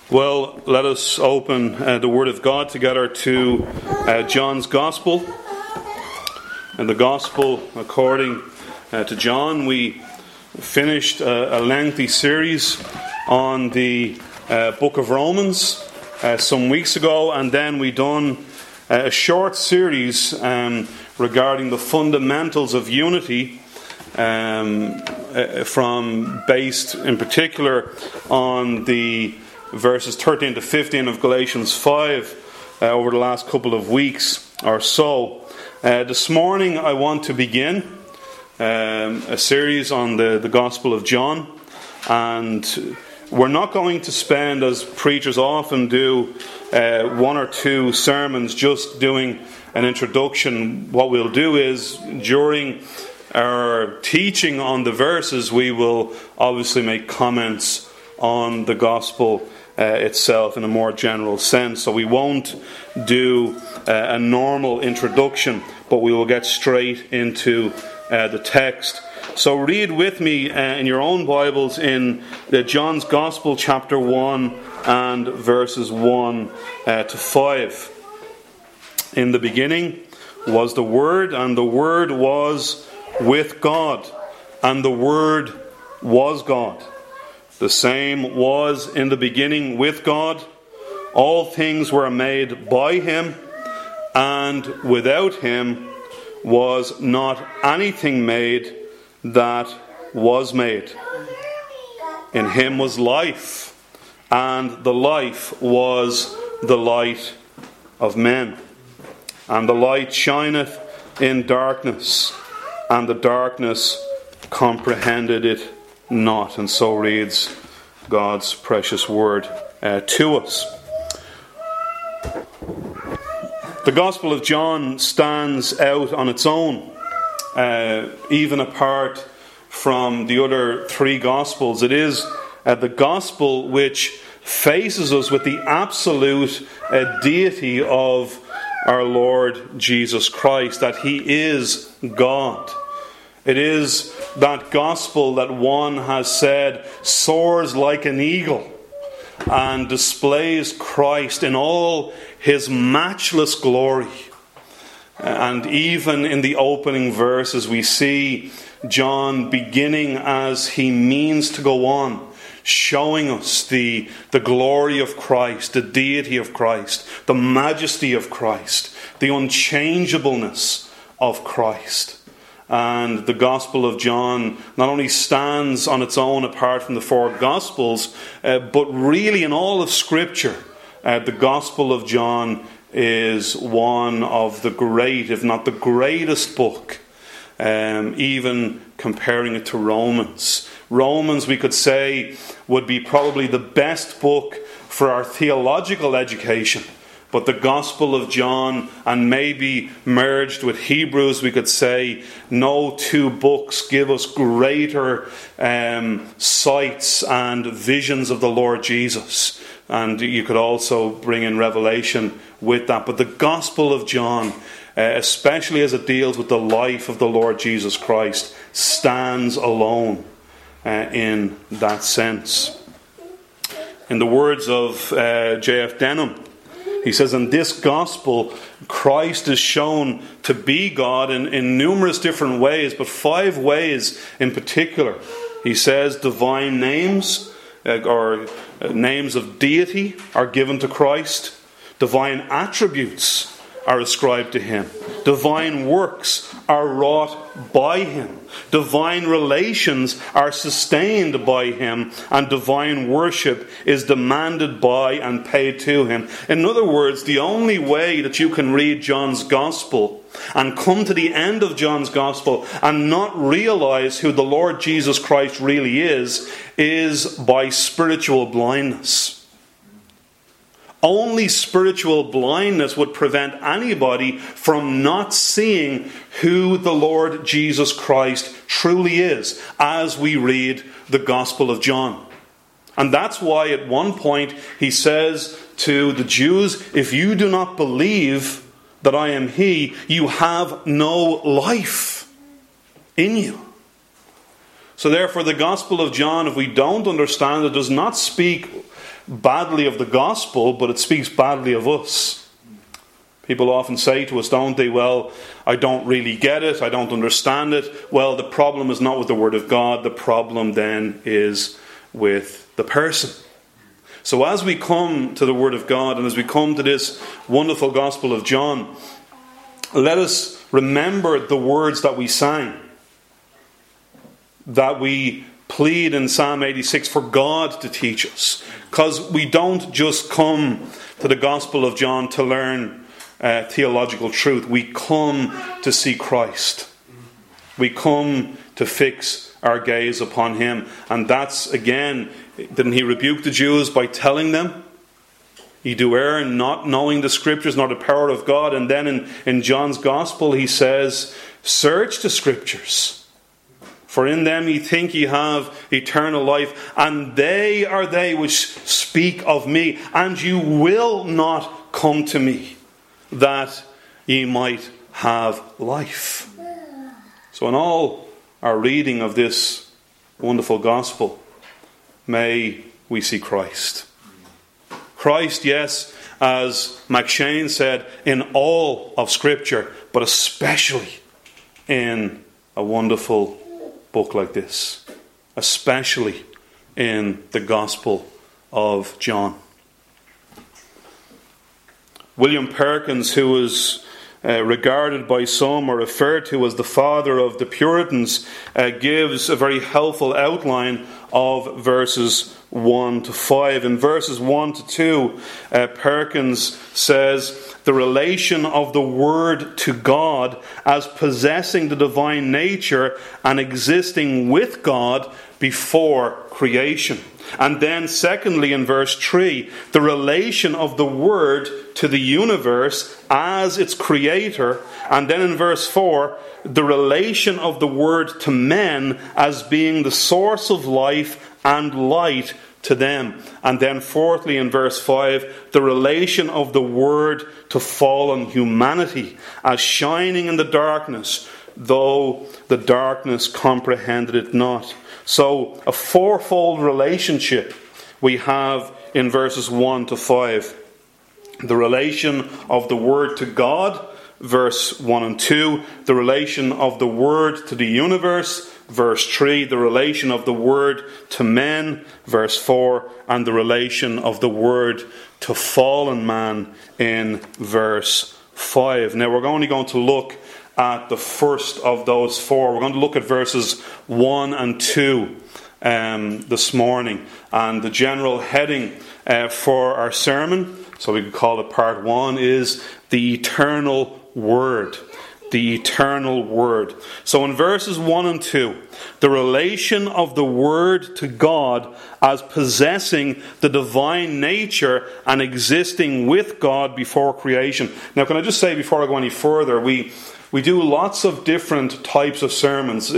Well, let us open the Word of God together to John's Gospel. In the Gospel according to John, we finished a lengthy series on the book of Romans some weeks ago, and then we done a short series regarding the fundamentals of unity, based in particular on the verses 13 to 15 of Galatians 5 over the last couple of weeks or so. This morning I want to begin a series on the Gospel of John, and we're not going to spend, as preachers often do, one or two sermons just doing an introduction. What we'll do is, during our teaching on the verses, we will obviously make comments on the Gospel itself in a more general sense. So we won't do a normal introduction, but we will get straight into the text. So read with me in your own Bibles in John's Gospel, chapter 1 and verses 1 to 5. In the beginning was the Word, and the Word was with God, and the Word was God. The same was in the beginning with God. All things were made by Him, and without Him was not anything made that was made. In Him was life, and the life was the light of men. And the light shineth in darkness, and the darkness comprehended it not. And so reads God's precious word to us. The Gospel of John stands out on its own, even apart from the other three Gospels. It is the Gospel which faces us with the absolute deity of our Lord Jesus Christ, that He is God. It is that Gospel that one has said soars like an eagle and displays Christ in all His matchless glory. And even in the opening verses we see John beginning as he means to go on, showing us the glory of Christ, the deity of Christ, the majesty of Christ, the unchangeableness of Christ. And the Gospel of John not only stands on its own apart from the four Gospels, but really in all of Scripture, the Gospel of John is one of the great, if not the greatest book, even comparing it to Romans. Romans, we could say, would be probably the best book for our theological education. But the Gospel of John, and maybe merged with Hebrews, we could say no two books give us greater sights and visions of the Lord Jesus. And you could also bring in Revelation with that. But the Gospel of John, especially as it deals with the life of the Lord Jesus Christ, stands alone in that sense. In the words of J.F. Denham, he says, in this Gospel, Christ is shown to be God in numerous different ways, but 5 ways in particular. He says divine names, or names of deity, are given to Christ. Divine attributes are ascribed to Him. Divine works are wrought by Him. Divine relations are sustained by Him, and divine worship is demanded by and paid to Him. In other words, the only way that you can read John's Gospel and come to the end of John's Gospel and not realize who the Lord Jesus Christ really is by spiritual blindness. Only spiritual blindness would prevent anybody from not seeing who the Lord Jesus Christ truly is as we read the Gospel of John. And that's why at one point he says to the Jews, if you do not believe that I am He, you have no life in you. So therefore the Gospel of John, if we don't understand it, does not speak badly of the gospel, but it speaks badly of us. People often say to us, don't they, well, I don't really get it, I don't understand it. Well, the problem is not with the Word of God, the problem then is with the person. So as we come to the Word of God, and as we come to this wonderful Gospel of John, let us remember the words that we sang, that we plead in Psalm 86 for God to teach us. Because we don't just come to the Gospel of John to learn theological truth. We come to see Christ. We come to fix our gaze upon Him. And that's, again, didn't He rebuke the Jews by telling them, "Ye do err in not knowing the Scriptures, nor the power of God"? And then in John's Gospel He says, "Search the Scriptures, for in them ye think ye have eternal life, and they are they which speak of me, and you will not come to me, that ye might have life." So in all our reading of this wonderful gospel, may we see Christ. Christ, yes, as McShane said, in all of Scripture, but especially in a wonderful book like this, especially in the Gospel of John. William Perkins, who was regarded by some or referred to as the father of the Puritans, gives a very helpful outline of verses 1 to 5. In verses 1 to 2, Perkins says, "The relation of the Word to God as possessing the divine nature and existing with God before creation." And then secondly, in verse 3, the relation of the Word to the universe as its creator. And then in verse 4, the relation of the Word to men as being the source of life and light to them. And then fourthly, in verse 5, the relation of the Word to fallen humanity as shining in the darkness, though the darkness comprehended it not. So a fourfold relationship we have in verses 1 to 5. The relation of the Word to God, verse 1 and 2. The relation of the Word to the universe, verse 3. The relation of the Word to men, verse 4. And the relation of the Word to fallen man in verse 5. Now we're only going to look at the first of those four. We're going to look at verses 1 and 2 this morning. And the general heading for our sermon, so we could call it part 1, is the eternal Word. The eternal Word. So in verses 1 and 2, the relation of the Word to God as possessing the divine nature and existing with God before creation. Now can I just say before I go any further, we do lots of different types of sermons.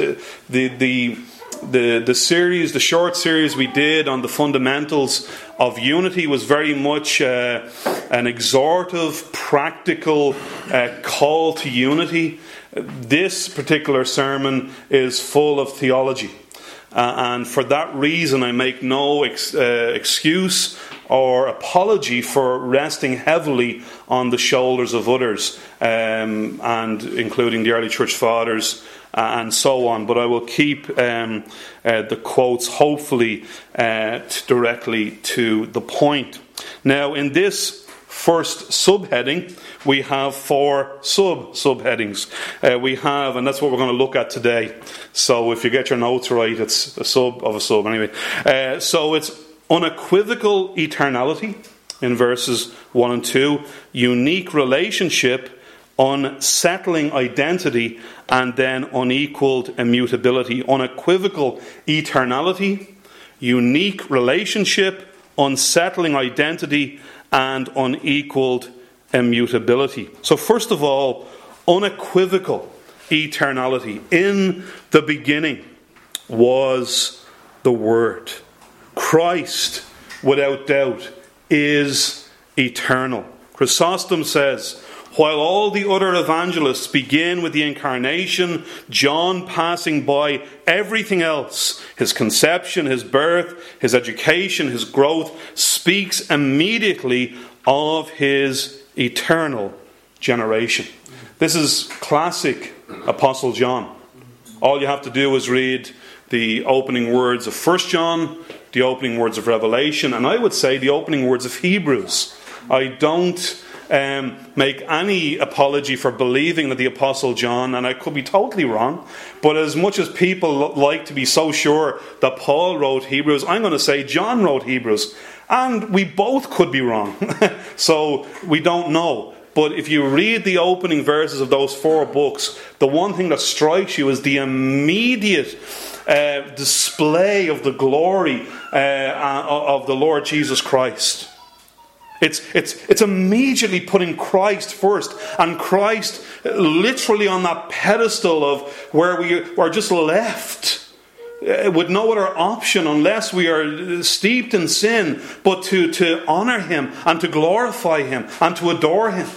The series, the short series we did on the fundamentals of unity was very much an exhortative, practical call to unity. This particular sermon is full of theology. And for that reason, I make no excuse or apology for resting heavily on the shoulders of others, and including the early church fathers and so on. But I will keep the quotes, hopefully, directly to the point. Now, in this first subheading, we have 4 subheadings. We have, and that's what we're going to look at today. So if you get your notes right, it's a sub of a sub anyway. So it's unequivocal eternality in verses 1 and 2, unique relationship, unsettling identity, and then unequaled immutability. Unequivocal eternality, unique relationship, unsettling identity, and unequaled immutability. So first of all, unequivocal eternality. In the beginning was the Word. Christ, without doubt, is eternal. Chrysostom says, While all the other evangelists begin with the incarnation, John, passing by everything else, his conception, his birth, his education, his growth, speaks immediately of his eternal generation. This is classic Apostle John. All you have to do is read the opening words of 1 John, the opening words of Revelation, and I would say the opening words of Hebrews. I don't make any apology for believing that the Apostle John, and I could be totally wrong, but as much as people like to be so sure that Paul wrote Hebrews, I'm going to say John wrote Hebrews. And we both could be wrong. So we don't know. But if you read the opening verses of those 4 books, the one thing that strikes you is the immediate display of the glory of the Lord Jesus Christ. It's immediately putting Christ first, and Christ literally on that pedestal of where we are just left with no other option unless we are steeped in sin, but to honour Him and to glorify Him and to adore Him.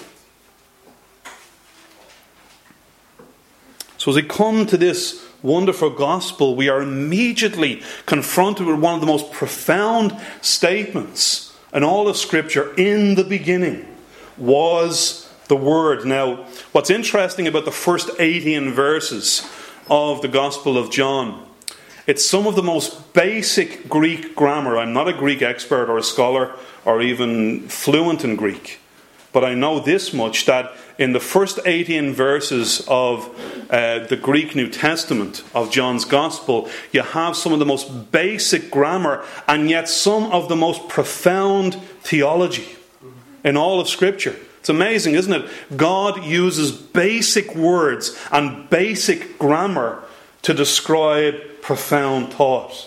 So as we come to this wonderful gospel, we are immediately confronted with one of the most profound statements in all of Scripture. In the beginning was the Word. Now, what's interesting about the first 18 verses of the Gospel of John, it's some of the most basic Greek grammar. I'm not a Greek expert or a scholar or even fluent in Greek, but I know this much, that in the first 18 verses of the Greek New Testament of John's Gospel, you have some of the most basic grammar and yet some of the most profound theology in all of Scripture. It's amazing, isn't it? God uses basic words and basic grammar to describe profound thought.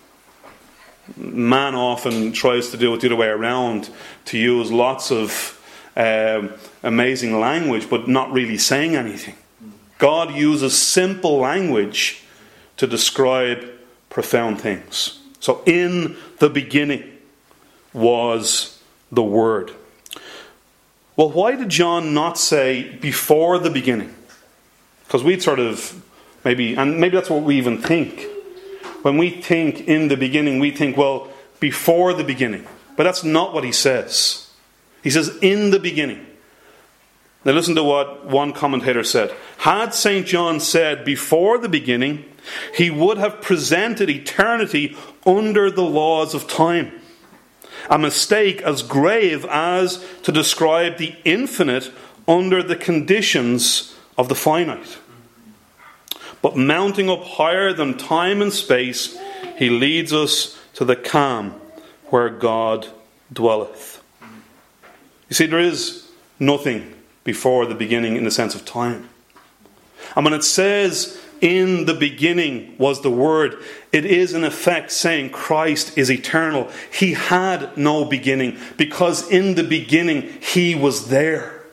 Man often tries to do it the other way around, to use lots of amazing language but not really saying anything. God uses simple language to describe profound things. So in the beginning was the Word. Well, why did John not say before the beginning? Because we'd sort of maybe that's what we even think. When we think in the beginning, we think, well, before the beginning. But that's not what he says. He says in the beginning. Now listen to what one commentator said. Had St. John said before the beginning, he would have presented eternity under the laws of time. A mistake as grave as to describe the infinite under the conditions of the finite. But mounting up higher than time and space, he leads us to the calm where God dwelleth. You see, there is nothing before the beginning in the sense of time. And when it says, in the beginning was the Word, it is in effect saying Christ is eternal. He had no beginning because in the beginning He was there.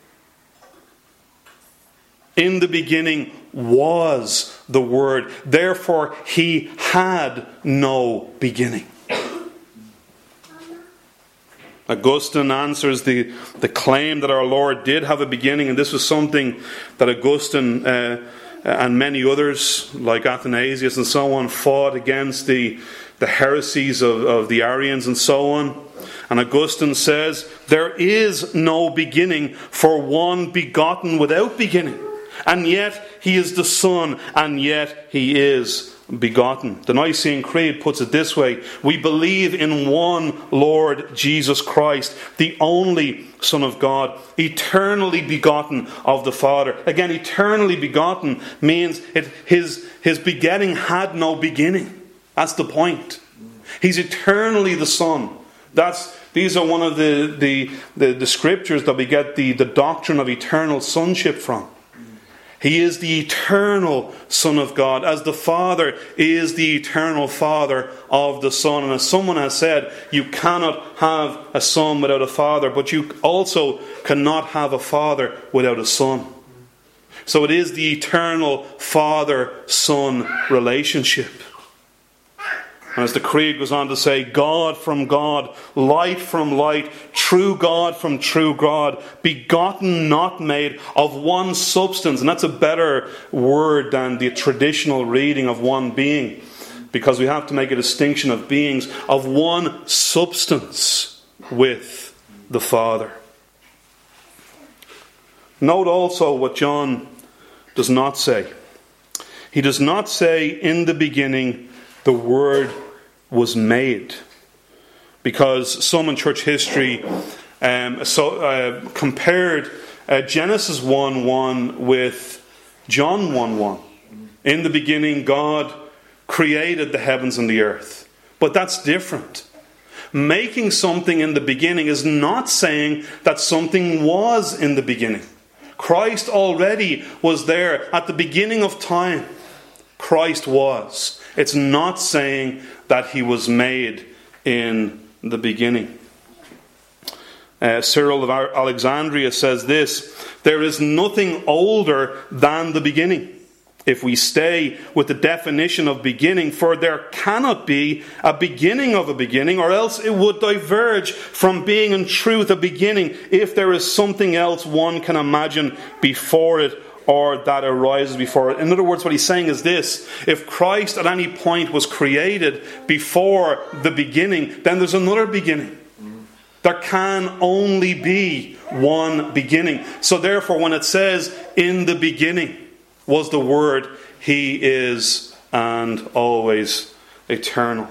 In the beginning was the Word. Therefore, He had no beginning. Augustine answers the claim that our Lord did have a beginning, and this was something that Augustine and many others, like Athanasius and so on, fought against the heresies of the Arians and so on. And Augustine says, there is no beginning for one begotten without beginning. And yet He is the Son, and yet He is begotten. The Nicene Creed puts it this way: we believe in one Lord Jesus Christ, the only Son of God, eternally begotten of the Father. Again, eternally begotten means his begetting had no beginning. That's the point. He's eternally the Son. These are one of the scriptures that we get the doctrine of eternal sonship from. He is the eternal Son of God, as the Father is the eternal Father of the Son. And as someone has said, you cannot have a Son without a Father, but you also cannot have a Father without a Son. So it is the eternal Father-Son relationship. And as the Creed goes on to say, God from God, light from light, true God from true God, begotten, not made, of one substance. And that's a better word than the traditional reading of one being, because we have to make a distinction of beings, of one substance with the Father. Note also what John does not say. He does not say, in the beginning, the Word was made. Because some in church history compared Genesis 1:1 with John 1:1. In the beginning, God created the heavens and the earth. But that's different. Making something in the beginning is not saying that something was in the beginning. Christ already was there at the beginning of time. Christ was. It's not saying that he was made in the beginning. Cyril of Alexandria says this: there is nothing older than the beginning. If we stay with the definition of beginning, for there cannot be a beginning of a beginning, or else it would diverge from being in truth a beginning if there is something else one can imagine before it, or that arises before it. In other words, what he's saying is this: if Christ at any point was created before the beginning, then there's another beginning. There can only be one beginning. So therefore, when it says, in the beginning was the Word, he is and always eternal.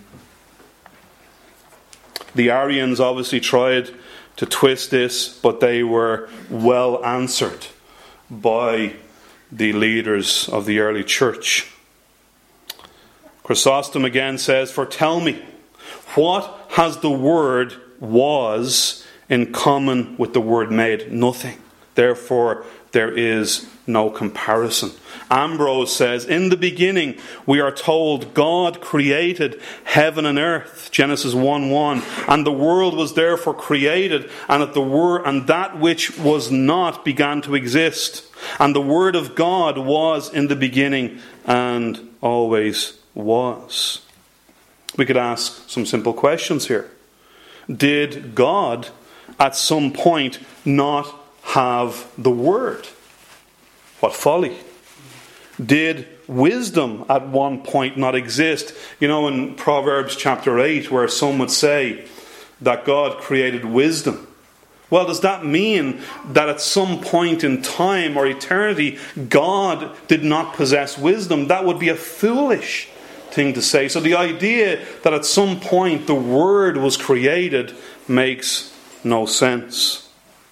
The Arians obviously tried to twist this, but they were well answered by the leaders of the early church. Chrysostom again says, for tell me, what has the Word was in common with the Word made? Nothing. Therefore, there is no comparison. Ambrose says, in the beginning, we are told God created heaven and earth, Genesis 1:1, and the world was therefore created, and that which was not began to exist. And the Word of God was in the beginning and always was. We could ask some simple questions here. Did God at some point not have the Word? What folly. Did wisdom at one point not exist? You know, in Proverbs chapter 8, where some would say that God created wisdom. Well, does that mean that at some point in time or eternity, God did not possess wisdom? That would be a foolish thing to say. So the idea that at some point the Word was created makes no sense.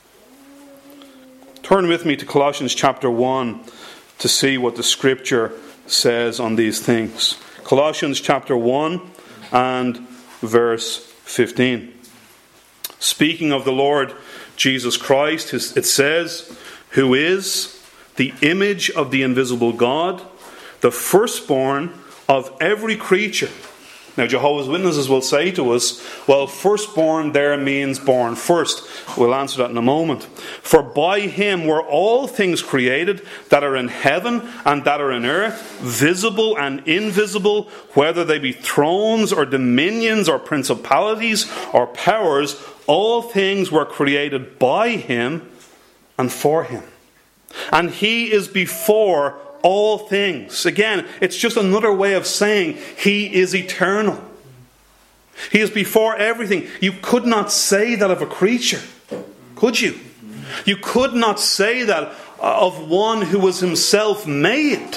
Turn with me to Colossians chapter 1 to see what the Scripture says on these things. Colossians chapter 1 and verse 15. Speaking of the Lord Jesus Christ, it says, who is the image of the invisible God, the firstborn of every creature. Now, Jehovah's Witnesses will say to us, well, firstborn there means born first. We'll answer that in a moment. For by him were all things created that are in heaven and that are in earth, visible and invisible, whether they be thrones or dominions or principalities or powers. All things were created by him and for him. And he is before all things. Again, it's just another way of saying he is eternal. He is before everything. You could not say that of a creature, could you? You could not say that of one who was himself made.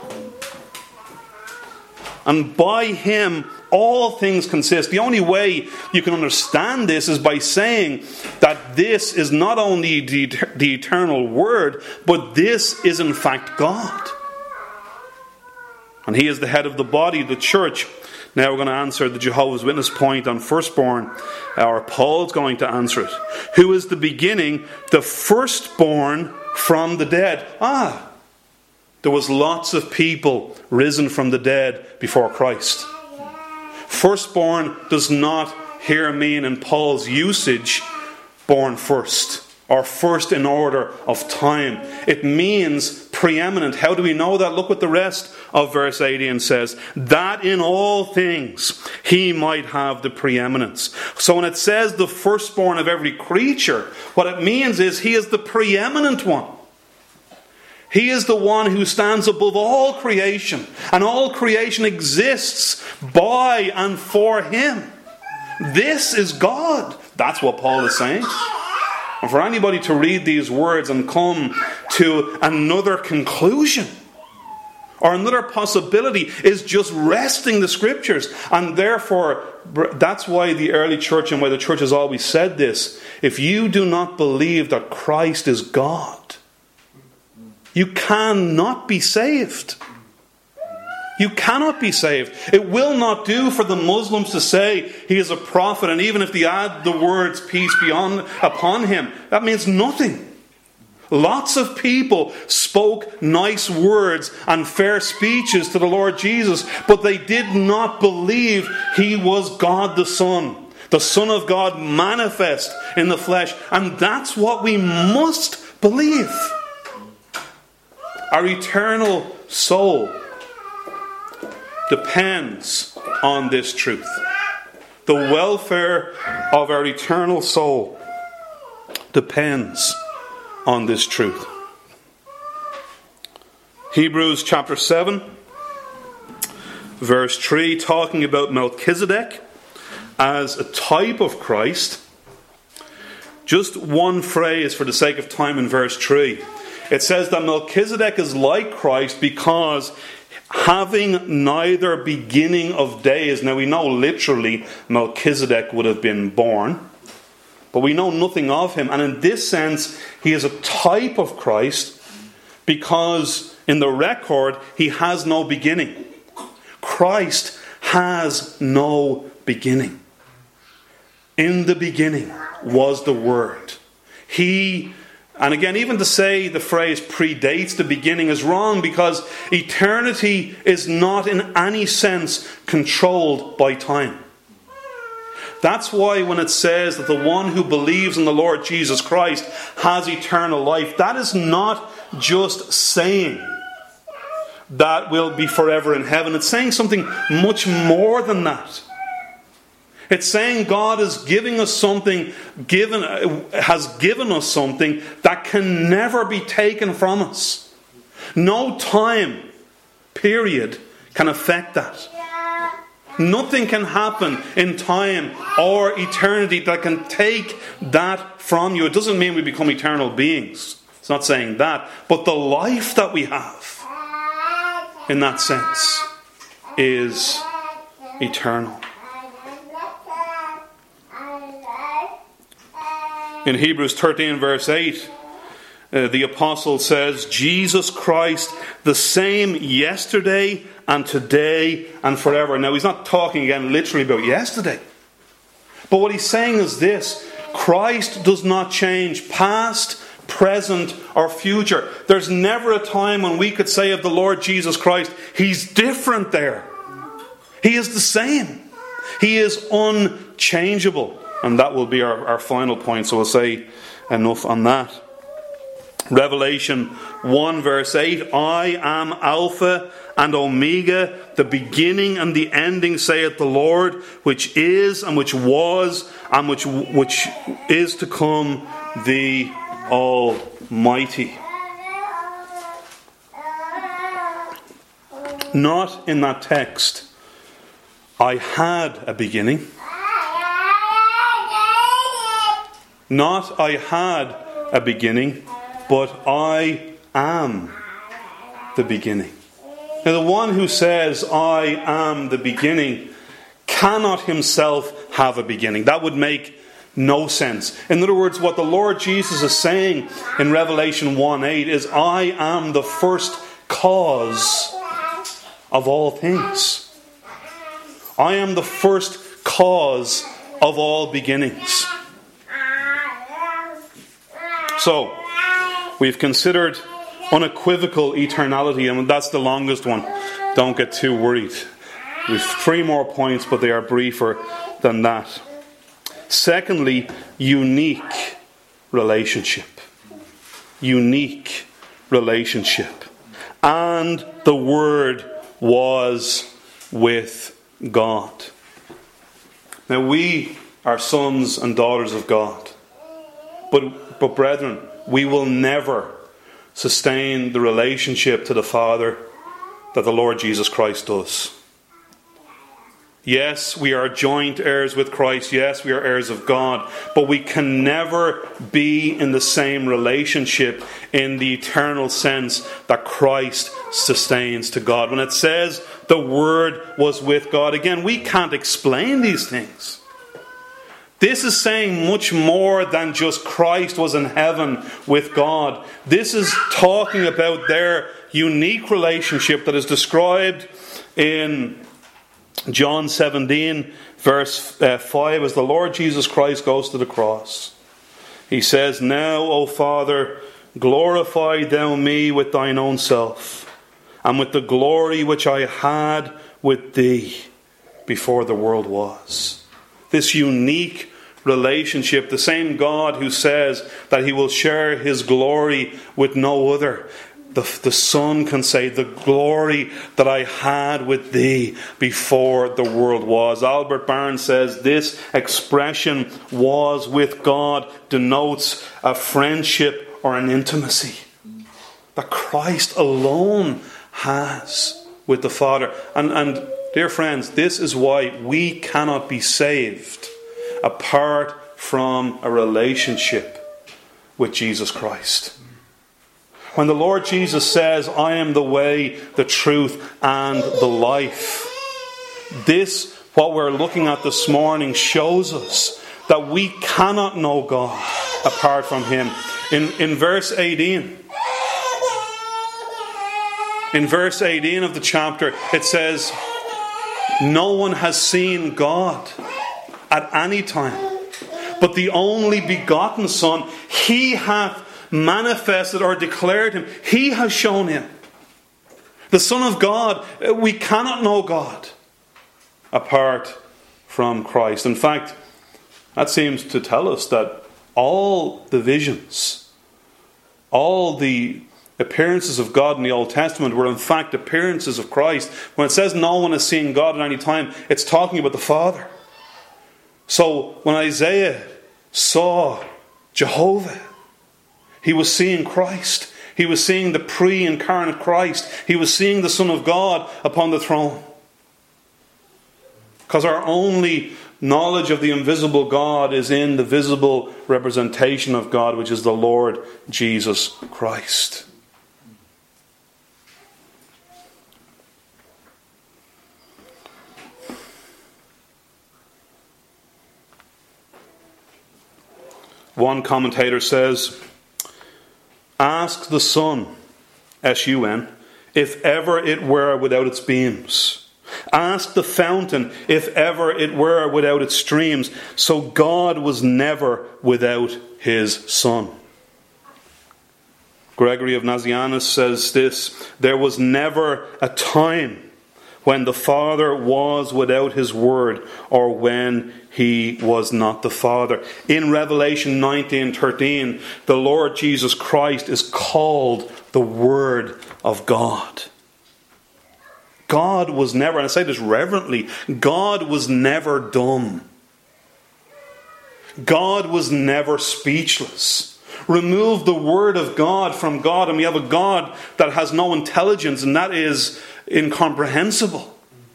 And by him all things consist. The only way you can understand this is by saying that this is not only the eternal Word, but this is in fact God. And he is the head of the body, the church. Now we're going to answer the Jehovah's Witness point on firstborn. Or Paul's going to answer it. Who is the beginning, the firstborn from the dead? There was lots of people risen from the dead before Christ. Firstborn does not here mean, in Paul's usage, born first. or first in order of time. It means preeminent. How do we know that? Look what the rest of verse 18 says. That in all things he might have the preeminence. So when it says the firstborn of every creature, what it means is he is the preeminent one. He is the one who stands above all creation. And all creation exists by and for him. This is God. That's what Paul is saying. And for anybody to read these words and come to another conclusion or another possibility is just wresting the Scriptures. And therefore, that's why the early church and why the church has always said this. If you do not believe that Christ is God, you cannot be saved. You cannot be saved. It will not do for the Muslims to say he is a prophet, and even if they add the words peace be upon him, that means nothing. Lots of people spoke nice words and fair speeches to the Lord Jesus, but they did not believe he was God the Son of God manifest in the flesh. And that's what we must believe. Our eternal soul depends on this truth. The welfare of our eternal soul depends on this truth. Hebrews chapter 7, verse 3, talking about Melchizedek as a type of Christ. Just one phrase for the sake of time in verse 3. It says that Melchizedek is like Christ because having neither beginning of days. Now we know literally Melchizedek would have been born, but we know nothing of him. And in this sense, he is a type of Christ because in the record, he has no beginning. Christ has no beginning. In the beginning was the Word. And again, even to say the phrase predates the beginning is wrong because eternity is not in any sense controlled by time. That's why when it says that the one who believes in the Lord Jesus Christ has eternal life, that is not just saying that we'll be forever in heaven. It's saying something much more than that. It's saying God is giving us something, has given us something that can never be taken from us. No time period can affect that. Nothing can happen in time or eternity that can take that from you. It doesn't mean we become eternal beings. It's not saying that. But the life that we have, in that sense, is eternal. In Hebrews 13 verse 8, the apostle says, Jesus Christ, the same yesterday and today and forever. Now he's not talking again literally about yesterday. But what he's saying is this: Christ does not change past, present or future. There's never a time when we could say of the Lord Jesus Christ, he's different there. He is the same. He is unchangeable. And that will be our final point, so we'll say enough on that. Revelation 1 verse 8, I am Alpha and Omega, the beginning and the ending, saith the Lord, which is and which was and which is to come, the Almighty. Not in that text, I had a beginning. Not I had a beginning, but I am the beginning. Now the one who says I am the beginning cannot himself have a beginning. That would make no sense. In other words, what the Lord Jesus is saying in Revelation 1:8 is I am the first cause of all things. I am the first cause of all beginnings. So, we've considered unequivocal eternality, and that's the longest one. Don't get too worried. We've 3 more points, but they are briefer than that. Secondly, unique relationship. Unique relationship. And the Word was with God. Now we are sons and daughters of God. But brethren, we will never sustain the relationship to the Father that the Lord Jesus Christ does. Yes, we are joint heirs with Christ. Yes, we are heirs of God. But we can never be in the same relationship in the eternal sense that Christ sustains to God. When it says the Word was with God, again, we can't explain these things. This is saying much more than just Christ was in heaven with God. This is talking about their unique relationship that is described in John 17, verse 5, as the Lord Jesus Christ goes to the cross. He says, "Now, O Father, glorify thou me with thine own self, and with the glory which I had with thee before the world was." This unique relationship, the same God who says that he will share his glory with no other. The Son can say, "The glory that I had with thee before the world was." Albert Barnes says this expression, "was with God," denotes a friendship or an intimacy that Christ alone has with the Father. And dear friends, this is why we cannot be saved apart from a relationship with Jesus Christ. When the Lord Jesus says, "I am the way, the truth, and the life," this, what we're looking at this morning, shows us that we cannot know God apart from Him. In verse 18, of the chapter, it says, "No one has seen God at any time, but the only begotten Son, He hath manifested or declared Him." He has shown Him. The Son of God. We cannot know God apart from Christ. In fact, that seems to tell us that all the visions, all the appearances of God in the Old Testament were in fact appearances of Christ. When it says no one has seen God at any time, it's talking about the Father. So when Isaiah saw Jehovah, he was seeing Christ. He was seeing the pre-incarnate Christ. He was seeing the Son of God upon the throne. Because our only knowledge of the invisible God is in the visible representation of God, which is the Lord Jesus Christ. One commentator says, "Ask the sun, S-U-N, if ever it were without its beams. Ask the fountain, if ever it were without its streams. So God was never without His Son." Gregory of Nazianzus says this, "There was never a time when the Father was without His Word, or when He was not the Father." In Revelation 19:13, the Lord Jesus Christ is called the Word of God. God was never, and I say this reverently, God was never dumb. God was never speechless. Remove the Word of God from God, and we have a God that has no intelligence, and that is incomprehensible.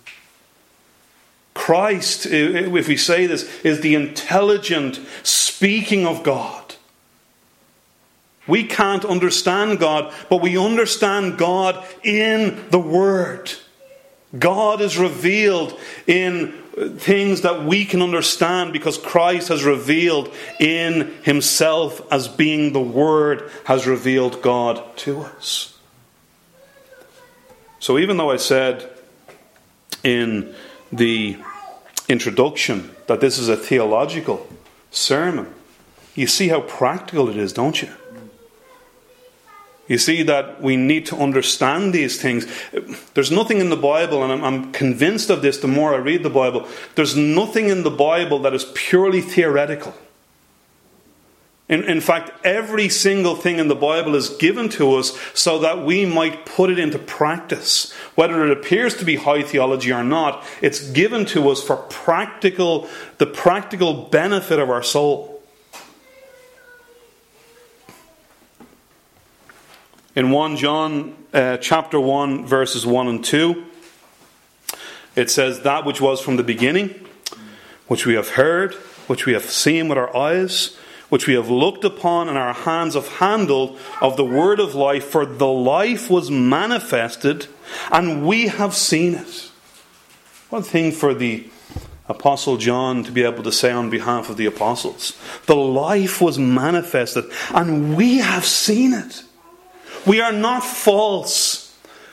Christ, if we say this, is the intelligent speaking of God. We can't understand God, but we understand God in the Word. God is revealed in things that we can understand because Christ has revealed in Himself as being the Word has revealed God to us. So even though I said in the introduction that this is a theological sermon, you see how practical it is, don't you? You see that we need to understand these things. There's nothing in the Bible, and I'm convinced of this the more I read the Bible, there's nothing in the Bible that is purely theoretical. In fact, every single thing in the Bible is given to us so that we might put it into practice. Whether it appears to be high theology or not, it's given to us for the practical benefit of our soul. In 1 John chapter 1, verses 1 and 2, it says, "That which was from the beginning, which we have heard, which we have seen with our eyes, which we have looked upon and our hands have handled of the word of life, for the life was manifested, and we have seen it." What a thing for the Apostle John to be able to say on behalf of the apostles. The life was manifested, and we have seen it. We are not false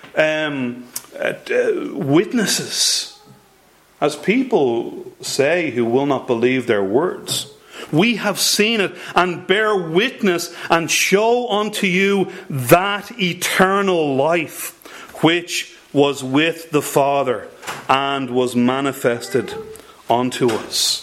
witnesses, as people say who will not believe their words. We have seen it and bear witness and show unto you that eternal life which was with the Father and was manifested unto us.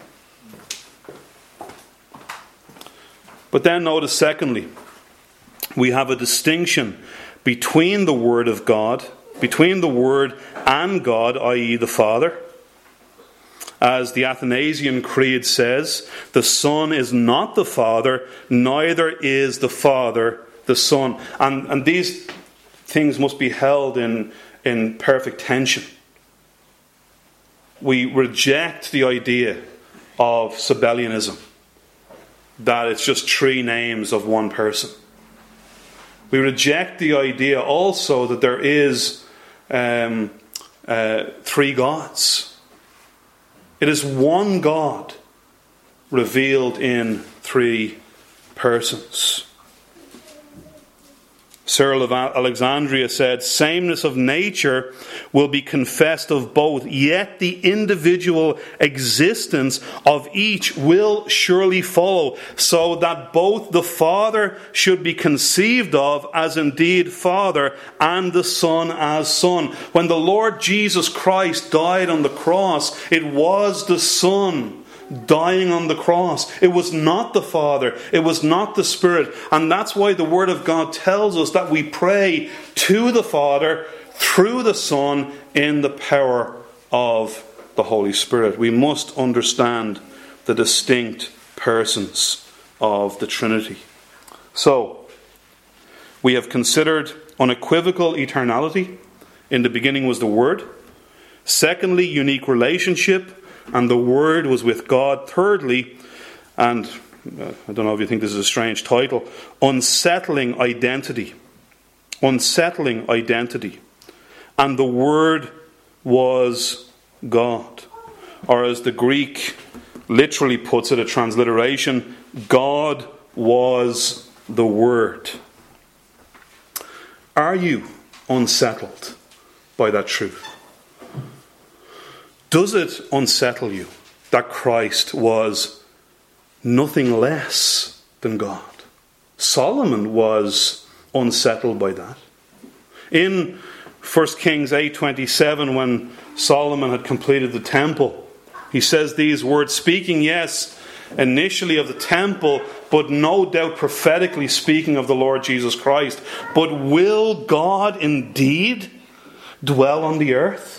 But then notice, secondly, we have a distinction between the Word of God, between the Word and God, i.e. the Father. As the Athanasian Creed says, the Son is not the Father, neither is the Father the Son. And these things must be held in perfect tension. We reject the idea of Sabellianism, that it's just three names of one person. We reject the idea also that there is three gods. It is one God revealed in three persons. Cyril of Alexandria said, "Sameness of nature will be confessed of both, yet the individual existence of each will surely follow, so that both the Father should be conceived of as indeed Father, and the Son as Son." When the Lord Jesus Christ died on the cross, it was the Son dying on the cross. It was not the Father. It was not the Spirit. And that's why the Word of God tells us that we pray to the Father through the Son in the power of the Holy Spirit. We must understand the distinct persons of the Trinity. So, we have considered unequivocal eternality. In the beginning was the Word. Secondly, unique relationship, and the Word was with God. Thirdly, and I don't know if you think this is a strange title, unsettling identity. Unsettling identity. And the Word was God. Or as the Greek literally puts it, a transliteration, God was the Word. Are you unsettled by that truth? Does it unsettle you that Christ was nothing less than God? Solomon was unsettled by that. In 1 Kings 8:27, when Solomon had completed the temple, he says these words, speaking, yes, initially of the temple, but no doubt prophetically speaking of the Lord Jesus Christ. "But will God indeed dwell on the earth?"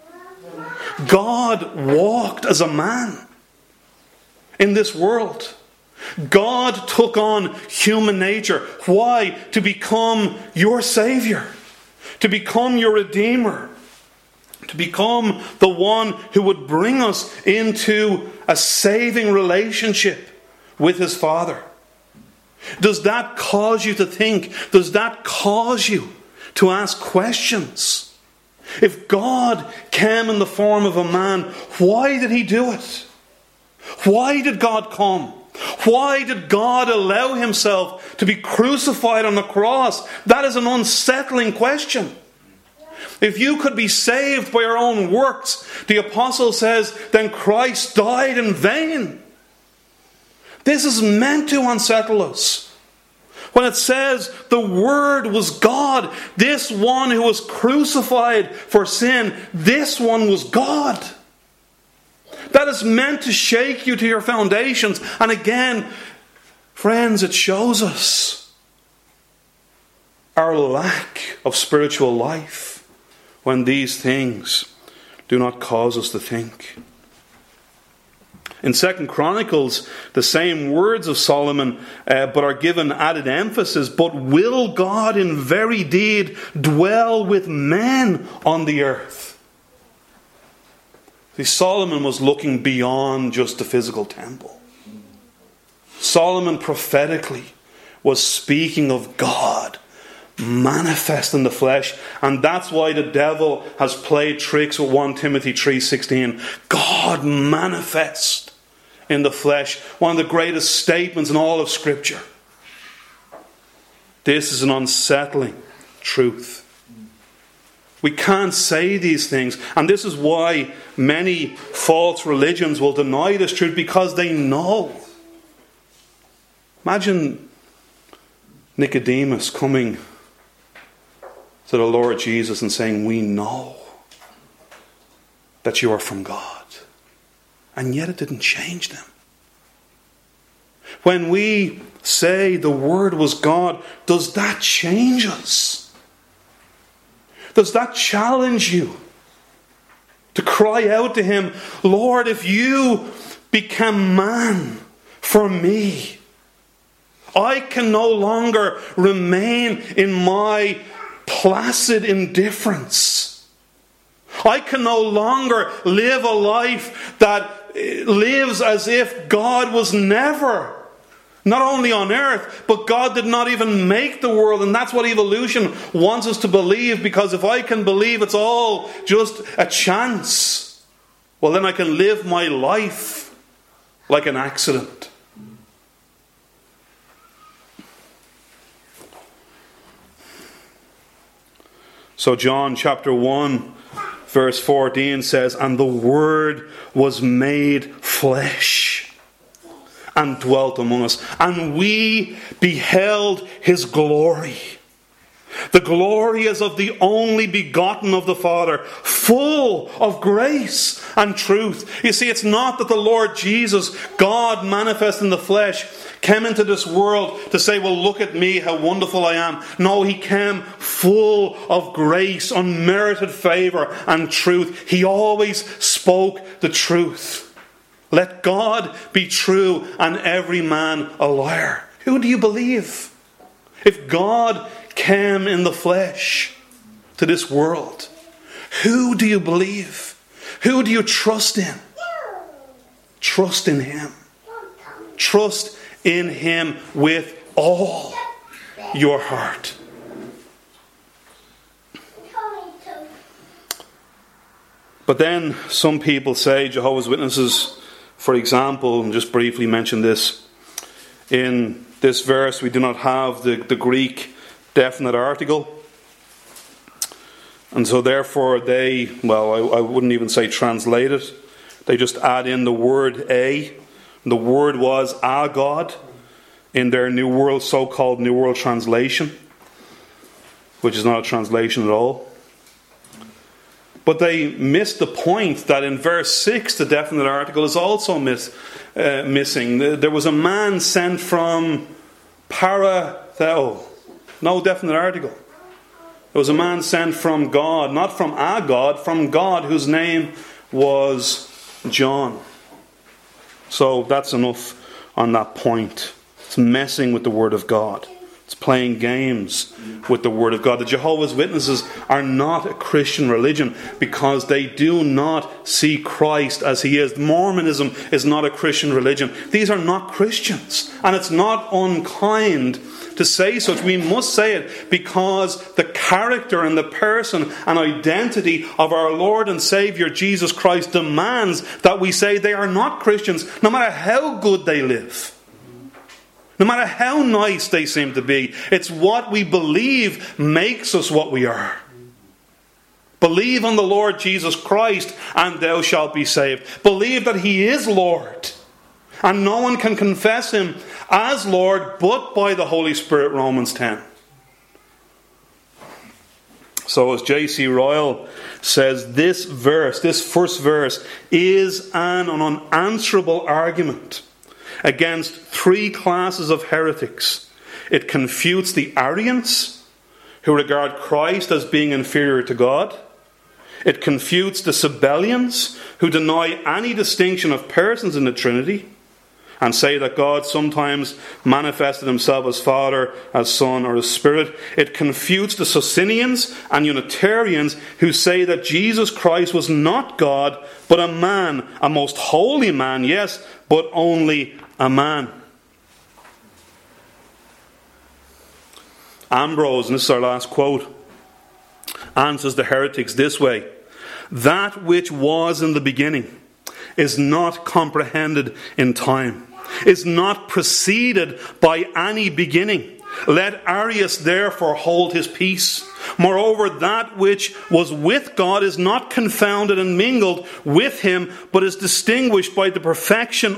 God walked as a man in this world. God took on human nature. Why? To become your Savior, to become your Redeemer, to become the one who would bring us into a saving relationship with His Father. Does that cause you to think? Does that cause you to ask questions? If God came in the form of a man, why did He do it? Why did God come? Why did God allow Himself to be crucified on the cross? That is an unsettling question. If you could be saved by your own works, the apostle says, then Christ died in vain. This is meant to unsettle us. When it says the Word was God, this one who was crucified for sin, this one was God. That is meant to shake you to your foundations. And again, Friends, it shows us our lack of spiritual life when these things do not cause us to think. In 2 Chronicles, the same words of Solomon, but are given added emphasis. But will God in very deed dwell with men on the earth? See, Solomon was looking beyond just the physical temple. Solomon prophetically was speaking of God manifest in the flesh, and that's why the devil has played tricks with 1 Timothy 3:16. God manifest in the flesh, one of the greatest statements in all of Scripture. This is an unsettling truth. We can't say these things, and this is why many false religions will deny this truth, because they know. Imagine Nicodemus coming to the Lord Jesus and saying, "We know that you are from God." And yet it didn't change them. When we say the Word was God, does that change us? Does that challenge you to cry out to Him, "Lord, if you become man for me, I can no longer remain in my placid indifference. I can no longer live a life that lives as if God was never, not only on earth, but God did not even make the world." And that's what evolution wants us to believe, because if I can believe it's all just a chance, well, then I can live my life like an accident. So John chapter 1 verse 14 says, "And the Word was made flesh and dwelt among us, and we beheld His glory. The glory is of the only begotten of the Father, full of grace and truth." You see, it's not that the Lord Jesus, God manifest in the flesh, came into this world to say, "Well, look at me, how wonderful I am." No, He came full of grace, unmerited favour and truth. He always spoke the truth. Let God be true and every man a liar. Who do you believe? If God came in the flesh to this world, who do you believe? Who do you trust in? Trust in Him. Trust in Him with all your heart. But then some people say, Jehovah's Witnesses, for example, and just briefly mention this, in this verse we do not have the Greek definite article, and so therefore they, I wouldn't even say translate it, they just add in the word "a." The word was "a God" in their New World, so-called New World translation, which is not a translation at all. But they missed the point that in verse 6 the definite article is also missing. There was a man sent from Paratheo. No definite article. There was a man sent from God, not from a God, from God, whose name was John. So that's enough on that point. It's messing with the Word of God. It's playing games with the Word of God. The Jehovah's Witnesses are not a Christian religion because they do not see Christ as He is. Mormonism is not a Christian religion. These are not Christians. And it's not unkind to say such. We must say it because the character and the person and identity of our Lord and Saviour Jesus Christ demands that we say they are not Christians, no matter how good they live. No matter how nice they seem to be. It's what we believe makes us what we are. Believe on the Lord Jesus Christ and thou shalt be saved. Believe that He is Lord. And no one can confess Him as Lord but by the Holy Spirit, Romans 10. So as J.C. Ryle says, this first verse, is an unanswerable argument against three classes of heretics. It confutes the Arians, who regard Christ as being inferior to God. It confutes the Sabellians, who deny any distinction of persons in the Trinity and say that God sometimes manifested himself as Father, as Son, or as Spirit. It confutes the Socinians and Unitarians, who say that Jesus Christ was not God, but a man, a most holy man, yes, but only a man. Ambrose, and this is our last quote, answers the heretics this way: that which was in the beginning is not comprehended in time, is not preceded by any beginning. Let Arius therefore hold his peace. Moreover, that which was with God is not confounded and mingled with him, but is distinguished by the perfection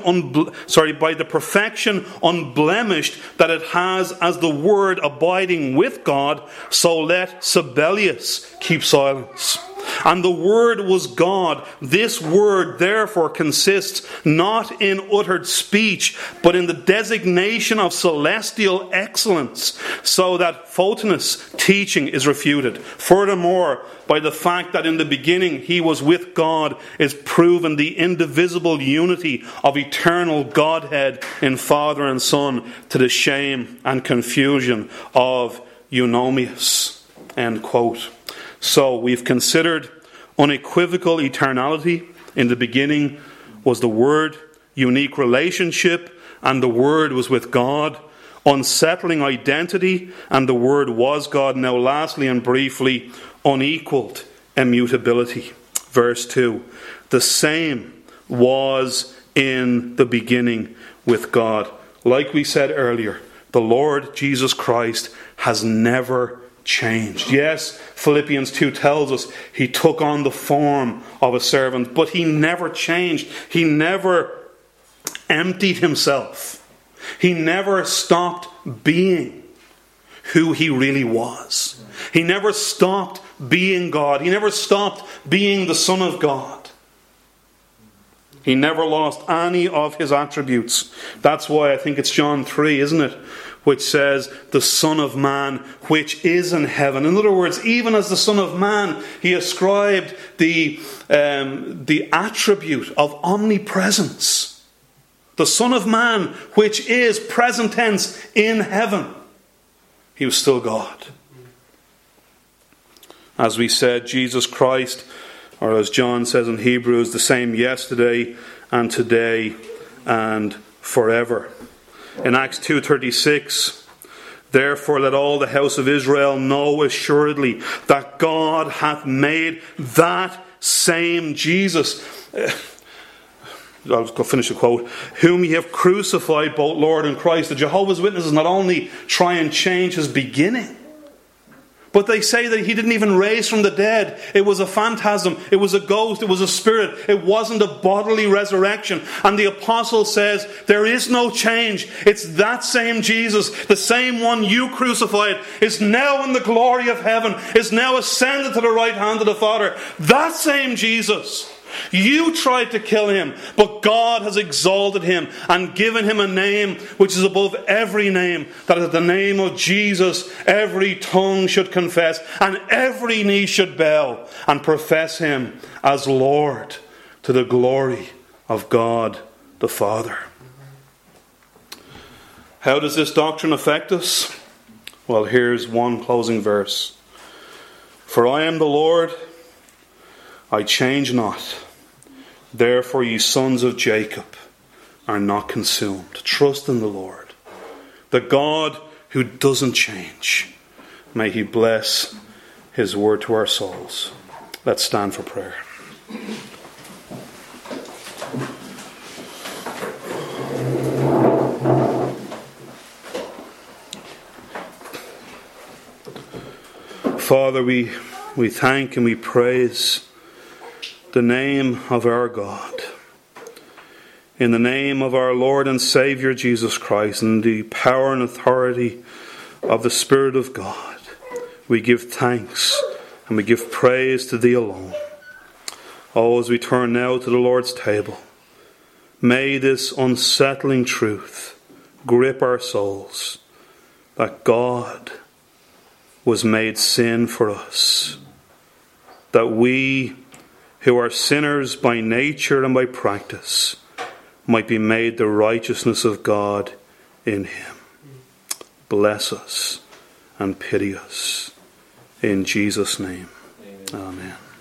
unblemished that it has as the Word abiding with God. So let Sabellius keep silence. And the Word was God. This Word therefore consists not in uttered speech, but in the designation of celestial excellence, so that Photinus' teaching is refuted. Furthermore, by the fact that in the beginning he was with God is proven the indivisible unity of eternal Godhead in Father and Son, to the shame and confusion of Eunomius. End quote. So we've considered unequivocal eternality. In the beginning was the Word, unique relationship, and the Word was with God. Unsettling identity, and the Word was God. Now lastly and briefly, unequaled immutability. Verse 2. The same was in the beginning with God. Like we said earlier, the Lord Jesus Christ has never changed. Yes, Philippians 2 tells us he took on the form of a servant, but he never changed. He never emptied himself. He never stopped being who he really was. He never stopped being God. He never stopped being the Son of God. He never lost any of his attributes. That's why I think it's John 3, isn't it? Which says, the Son of Man, which is in heaven. In other words, even as the Son of Man, he ascribed the attribute of omnipresence. The Son of Man, which is present tense in heaven. He was still God. As we said, Jesus Christ, or as John says in Hebrews, the same yesterday and today and forever. In Acts 2:36, therefore let all the house of Israel know assuredly that God hath made that same Jesus, I'll go finish the quote, whom ye have crucified, both Lord and Christ. The Jehovah's Witnesses not only try and change his beginning, but they say that he didn't even raise from the dead. It was a phantasm. It was a ghost. It was a spirit. It wasn't a bodily resurrection. And the apostle says, there is no change. It's that same Jesus, the same one you crucified, is now in the glory of heaven, is now ascended to the right hand of the Father. That same Jesus. You tried to kill him, but God has exalted him and given him a name which is above every name, that at the name of Jesus every tongue should confess and every knee should bow and profess him as Lord, to the glory of God the Father. How does this doctrine affect us? Well, here's one closing verse. For I am the Lord, I change not. Therefore, ye sons of Jacob are not consumed. Trust in the Lord, the God who doesn't change. May he bless his word to our souls. Let's stand for prayer. Father, we thank and we praise the name of our God, in the name of our Lord and Saviour Jesus Christ, and the power and authority of the Spirit of God, we give thanks and we give praise to thee alone. Oh, as we turn now to the Lord's table, may this unsettling truth grip our souls that God was made sin for us, that we who are sinners by nature and by practice might be made the righteousness of God in him. Bless us and pity us. In Jesus' name. Amen.